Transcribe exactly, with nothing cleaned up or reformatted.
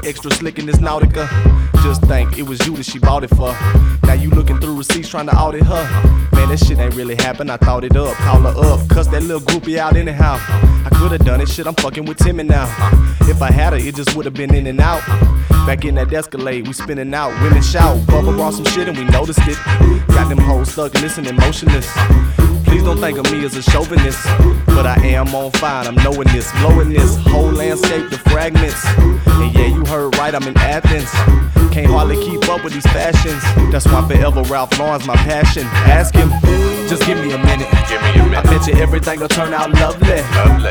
extra slick in this Nautica. Just think, it was you that she bought it for. Now you looking through receipts trying to audit her. Man, that shit ain't really happened, I thought it up. Call her up, cuss that little groupie out anyhow. I could've done it, shit, I'm fucking with Timmy now. If I had her, it just would've been in and out. Back in that Escalade, we spinning out. Women shout, Bubba brought some shit and we noticed it. Got them hoes stuck and listening motionless. Please don't think of me as a chauvinist, but I am on fire, I'm knowing this. Blowing this whole landscape to fragments. And yeah, you heard right, I'm in Athens. Can't hardly keep up with these fashions. That's why forever Ralph Lauren's my passion. Ask him, just give me a minute. Give me a minute. I bet you everything will turn out lovely. Lovely.